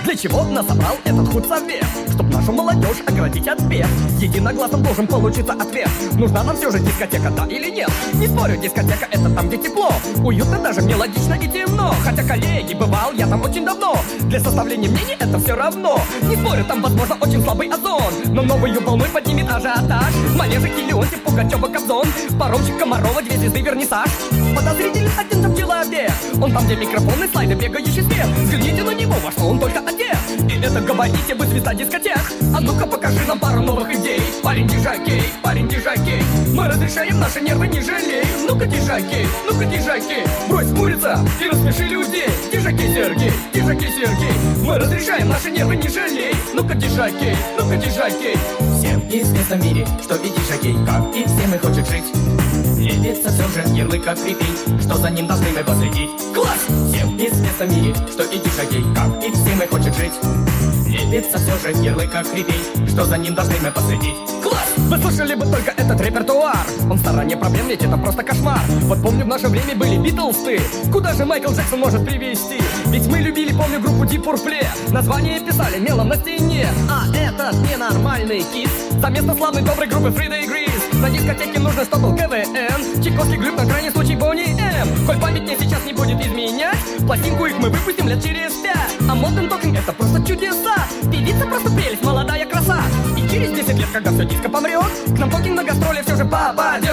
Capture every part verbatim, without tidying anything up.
Для чего нас собрал этот худсовет? Чтоб нашу молодежь оградить от бед. Единогласно должен получиться ответ. Нужна нам все же дискотека, да или нет? Не спорю, дискотека — это там, где тепло, уютно, даже мелодично и темно. Хотя, коллеги, бывал я там очень давно. Для составления мнений это все равно. Не спорю, там, возможно, очень слабый озон, но новую волной поднимет ажиотаж. Манежики, Леонтьев, Пугачева, Кобзон, паромщик, Комарова, две звезды, вернисаж. Подозрительный один там человек. Он там, где микрофоны, слайды, бегающий свет. Взгляните на него, во что он только одет. И это, говорите, вы звезда дискотек. А ну-ка покажи нам пару новых идей. Парень дижакей, парень дижакей. Мы разрешаем наши нервы, не жалей. Ну-ка дижакей, ну-ка дижакей. Брось хмуриться и рассмеши людей. Дижакей Сергей, дижакей Сергей. Мы разрешаем наши нервы, не жалей. Ну-ка дижакей, ну-ка дижакей. Всем известно в мире, что и дижакей, как и все мы хочет жить. Лепится все же ярлык как припить, что за ним должны мы последить. Класс! Всем известно в мире, что и дижакей, как и все мы хочет жить. Лепится все же ярлык как припить, что за ним должны мы последить. Класс! Вы слышали бы только этот репертуар. Он в стороне проблем, ведь это просто кошмар. Вот помню, в наше время были Битлз-ты. Куда же Майкл Джексон может привести? Ведь мы любили, помню, группу Deep Purple. Название писали мелом на стене. А этот ненормальный кис за место славной доброй группы Фрида и Грис. На дискотеке нужно, чтобы был КВН. Чайковский гриб на крайний случай Бонни М. Коль память мне сейчас не будет изменять, пластинку их мы выпустим лет через пять. А Modern Talking — это просто чудеса. Певица просто прелесть, молодая краса. И через десять лет, когда все диско помрет, к нам Talking на гастроли все же попадет.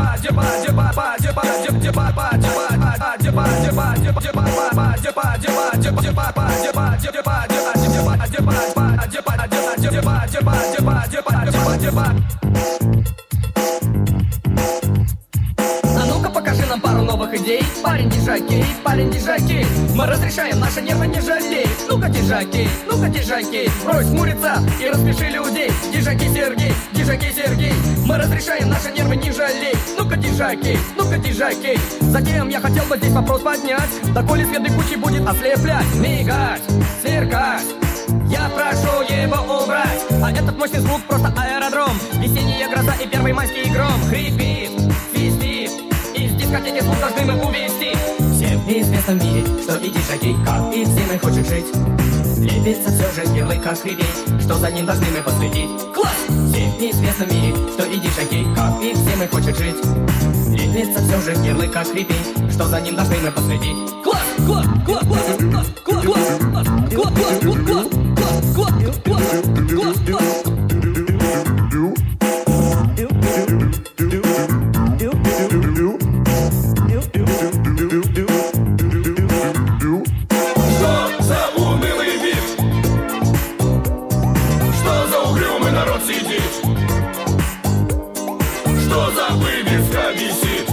А ну-ка покажи нам пару новых идей. Парень дижакей, парень дижакей. Мы разрешаем наши нервы, не жалей. Ну-ка дижакей, ну-ка дижакей. Брось хмуриться и распиши людей. Дижакей Сергей, дижакей Сергей. Мы разрешаем наши нервы, не жалей. Ну-ка дижакей, ну-ка дижакей. Затем я хотел бы здесь вопрос поднять. Доколе свет бегучий будет ослеплять, мигать, сверкать. Я прошу его убрать. А этот мощный звук просто аэродром. Весенняя гроза и первый майский гром. Хрипит, свистит. Из дискотеки звук должны мы увести. Всем известно в мире, что и дижакей, как и все мы хочет жить. Лепится все же ярлык как припить, что за ним должны мы последить. Класс! Всем известно в мире, что и дижакей, как и все мы хочет жить. Лепится все же ярлык как припить, что за ним должны мы последить. Класс! Класс! Класс! Класс! Класс! Класс! Класс! Класс! Класс! Класс! Класс! Класс! Класс! Что за унылый вид? Что за угрюмый народ сидит? Что за вывеска висит?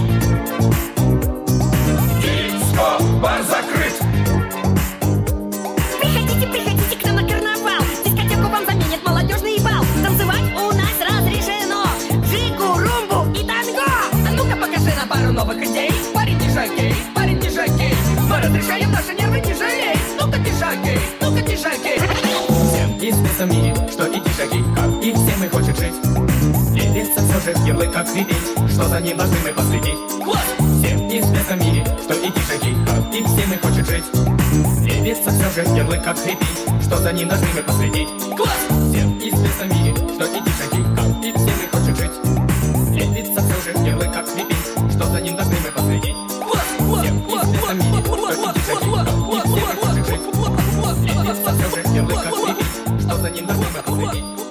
Диско-бар закрыт. Приходите, приходите к нам на карнавал. Дискотеку вам заменит молодежный бал. Танцевать у нас разрешено. Жигу, румбу и танго. А ну-ка покажи нам пару новых идей. Парень дижакей, парень дижакей. Мы разрешаем наши нервы, не жалей. Ну-ка дижакей, ну-ка дижакей. Всем известно в мире, что и дижакей, как и все мы хочет жить. Лепится все же ярлык как припить, что за ним должны мы последить. Класс! Всем известно в мире, что и дижакей, как и все мы хочет жить. Лепится все же ярлык как припить, что за ним должны мы последить. Класс! Всем известно в мире, что и дижакей, как и все мы хочет жить. Лепится все же ярлык как припить, что за ним должны мы последить. Класс! Класс! Всем известно в мире, что и дижакей, как и все мы хочет жить. Лепится все же ярлык как припить, что за ним должны мы последить.